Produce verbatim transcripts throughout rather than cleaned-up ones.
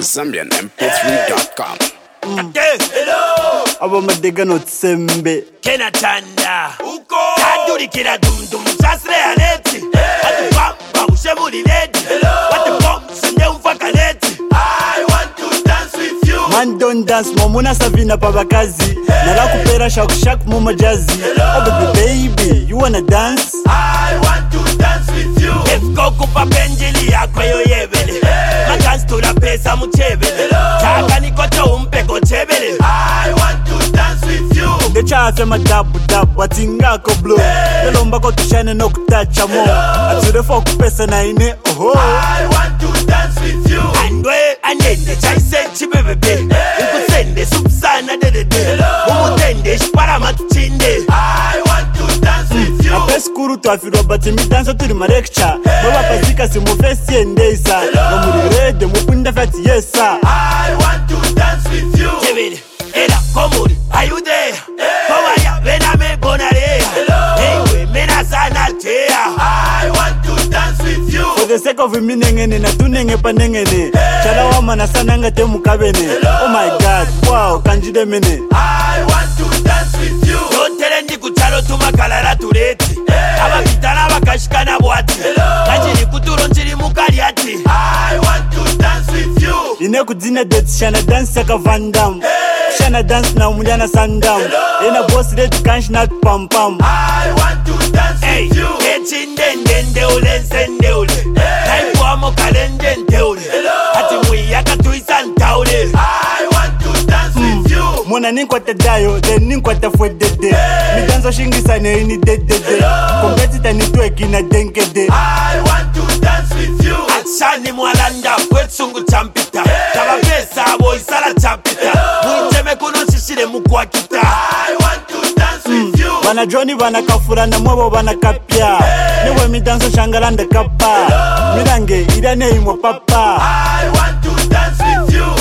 Zambian M P three dot com. Mm. Hello. Abo madega no tsembe. Kena chanda. Uko. Taduri kila dum dum. Chasre aleti. Atu pamba ushemuli ledi. What the fuck? Sende umfaka leti. I want to dance with you. Man don't dance, momuna savina pabakazi. Nala kupera shaku shaku mama jazzy. Oh baby baby, you wanna dance? I want to dance with you. If go kupa penjili yako yo yebele. Ma dance to la pesa muchebele. Chaka nikocho umpe kochebele. I want to dance with you. The chafe ma dabu dabu, watinga ko blow. Nelomba ko tushane no kutacha mo. Ature for kupesa na ine, oh. I want to dance with you. Andwe anende chaise chibebebe. Ukusende subsana dedede. Umutende shpara matuchinde. I want to dance with you. Apeskuru tu afiro bati mi dance turi ma lecture. Baba pazika si mu festi endesa. No muri rede mu punda fati yesa. I want to dance with you. Kevin, ela komuri, are you there? Kowaya, vena me bonare. Hey, mena sana tea. I want to dance with you. For the sake of me nengene na tunenge panengene. Chala wa mana sana ngate mukabene. Oh my God, wow, kanjide mene. I want to dance with you. Don't tell any kuchalo tumakalala tureti. Aba kitana bakashikana bwati. Kajiri kuturo njiri mukariati. I want to dance with you. Ine kudina date shana dance saka Van Damme. Shana dance na umuliana Sandam. Ina boss ready kansh not pam pam. I want to dance hey, with you. Echindende ule sende ule. Naipu amo kalende nte ule. Hati mwiyaka tuisanta ule. I want to dance mm. with you. Mona ninkwate dayo, then ninkwate fwedede. Mi danso shingisa ne ini dedede. Kompetita nitweki na denkede. I want to dance with you. Achani mwalanda kwetsungu champita. Kaba pesa abo isala champita. Mwiteme kuno shishire mukwa kita. I want to dance with you. Bana Johnny bana kafura na mwebo bana kapya. Niwe mi danso shangalanda kapa. Mirange irane imo papa. I want to dance with you.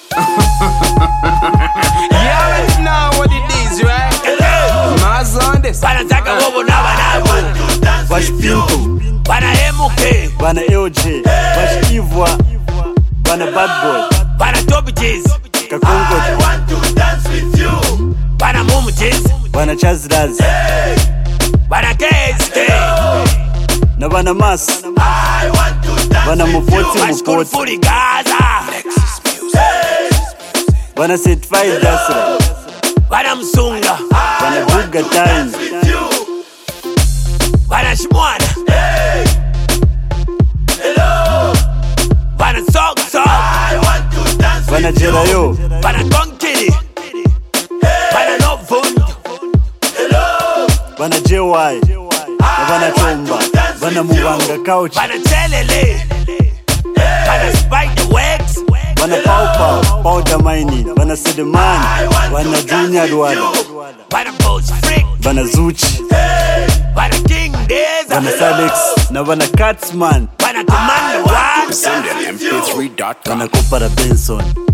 You already know what it is, right? Mazondes. Bana taka wobo na banabu. Vash Pinto. Bana M K. Bana L J. Vash Ivwa. Bana Bad Boy. Bana Toby J's. Kakongo. I want to dance with you. Bana Mumu J's. Bana Chaz Raz. Bana K S K. Na bana Mas. I want to dance bana with you. Mupoti Mashkuru Mupoti. Furi Gaza. Bana Certified Dasra. Bana Msunga. Bana Buga Time. Bana Shmwana. Hello. Bana Sok Sok. I want to dance Bana with you. Jerayo. Bana Konkiri. Bana Novund. Hello. Bana J Y. Na bana Chomba. Bana Mubanga Couch. Bana Chelele. Bana Spider Wax. Bana Pau Pau. Pau Jamaini. Bana Sedeman. Bana Junior Dwala. Bana Boss Freak. Bana Zuchi. Bana King Deza. Bana Salex. Na bana Catsman. Bana Commander One. Zambian M P three dot com. Bana Kopara Benson.